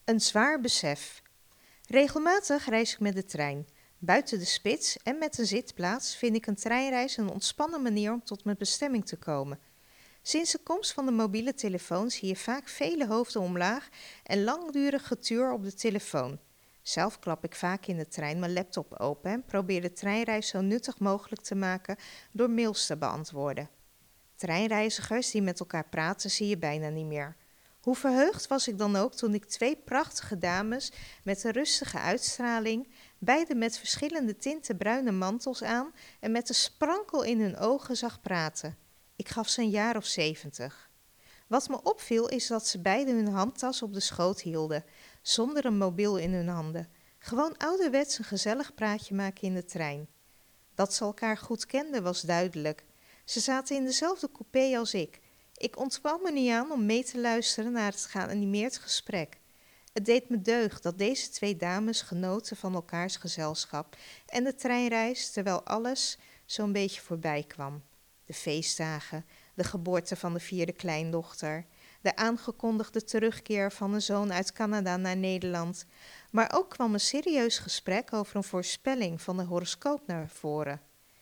Een zwaar besef. Regelmatig reis ik met de trein. Buiten de spits en met een zitplaats vind ik een treinreis een ontspannen manier om tot mijn bestemming te komen. Sinds de komst van de mobiele telefoon zie je vaak vele hoofden omlaag en langdurig getuur op de telefoon. Zelf klap ik vaak in de trein mijn laptop open en probeer de treinreis zo nuttig mogelijk te maken door mails te beantwoorden. Treinreizigers die met elkaar praten zie je bijna niet meer. Hoe verheugd was ik dan ook toen ik twee prachtige dames met een rustige uitstraling, beide met verschillende tinten bruine mantels aan en met een sprankel in hun ogen zag praten. Ik gaf ze een jaar of 70. Wat me opviel is dat ze beide hun handtas op de schoot hielden, zonder een mobiel in hun handen. Gewoon ouderwets een gezellig praatje maken in de trein. Dat ze elkaar goed kenden was duidelijk. Ze zaten in dezelfde coupé als ik. Ik ontkwam me niet aan om mee te luisteren naar het geanimeerd gesprek. Het deed me deugd dat deze twee dames genoten van elkaars gezelschap en de treinreis terwijl alles zo'n beetje voorbij kwam. De feestdagen, de geboorte van de vierde kleindochter, de aangekondigde terugkeer van een zoon uit Canada naar Nederland. Maar ook kwam een serieus gesprek over een voorspelling van de horoscoop naar voren.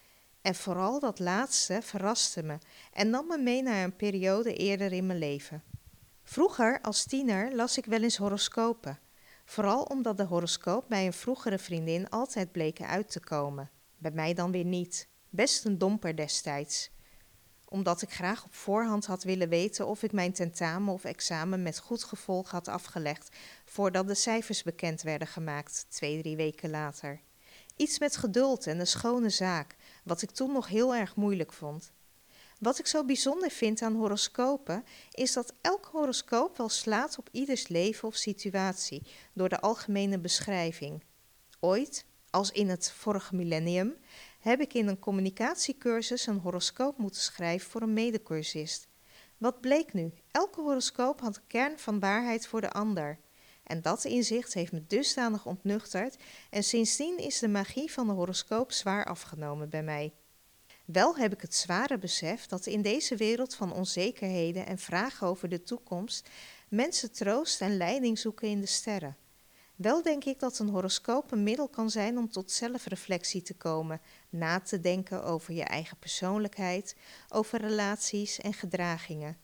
En vooral dat laatste verraste me en nam me mee naar een periode eerder in mijn leven. Vroeger, als tiener, las ik wel eens horoscopen. Vooral omdat de horoscoop bij een vroegere vriendin altijd bleken uit te komen. Bij mij dan weer niet. Best een domper destijds. Omdat ik graag op voorhand had willen weten of ik mijn tentamen of examen met goed gevolg had afgelegd, voordat de cijfers bekend werden gemaakt, 2-3 weken later. Iets met geduld en een schone zaak, wat ik toen nog heel erg moeilijk vond. Wat ik zo bijzonder vind aan horoscopen, is dat elk horoscoop wel slaat op ieders leven of situatie, door de algemene beschrijving. Ooit, als in het vorige millennium, heb ik in een communicatiecursus een horoscoop moeten schrijven voor een medecursist. Wat bleek nu? Elke horoscoop had een kern van waarheid voor de ander. En dat inzicht heeft me dusdanig ontnuchterd en sindsdien is de magie van de horoscoop zwaar afgenomen bij mij. Wel heb ik het zware besef dat in deze wereld van onzekerheden en vragen over de toekomst mensen troost en leiding zoeken in de sterren. Wel denk ik dat een horoscoop een middel kan zijn om tot zelfreflectie te komen, na te denken over je eigen persoonlijkheid, over relaties en gedragingen.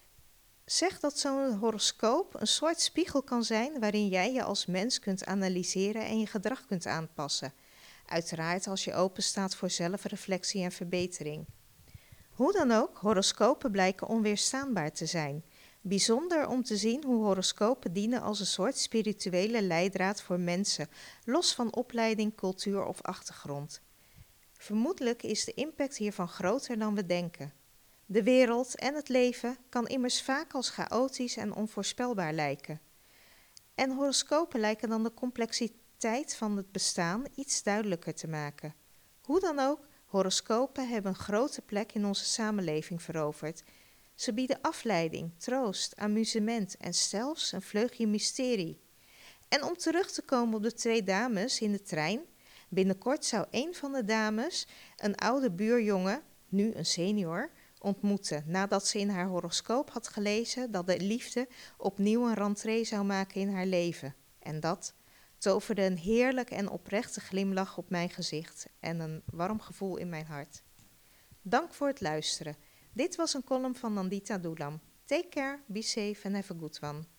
Zeg dat zo'n horoscoop een soort spiegel kan zijn waarin jij je als mens kunt analyseren en je gedrag kunt aanpassen. Uiteraard als je open staat voor zelfreflectie en verbetering. Hoe dan ook, horoscopen blijken onweerstaanbaar te zijn. Bijzonder om te zien hoe horoscopen dienen als een soort spirituele leidraad voor mensen, los van opleiding, cultuur of achtergrond. Vermoedelijk is de impact hiervan groter dan we denken. De wereld en het leven kan immers vaak als chaotisch en onvoorspelbaar lijken. En horoscopen lijken dan de complexiteit van het bestaan iets duidelijker te maken. Hoe dan ook, horoscopen hebben een grote plek in onze samenleving veroverd. Ze bieden afleiding, troost, amusement en zelfs een vleugje mysterie. En om terug te komen op de twee dames in de trein, binnenkort zou een van de dames een oude buurjongen, nu een senior, ontmoeten nadat ze in haar horoscoop had gelezen dat de liefde opnieuw een rentree zou maken in haar leven. En dat toverde een heerlijk en oprechte glimlach op mijn gezicht en een warm gevoel in mijn hart. Dank voor het luisteren. Dit was een column van Nandita Doulam. Take care, be safe and have a good one.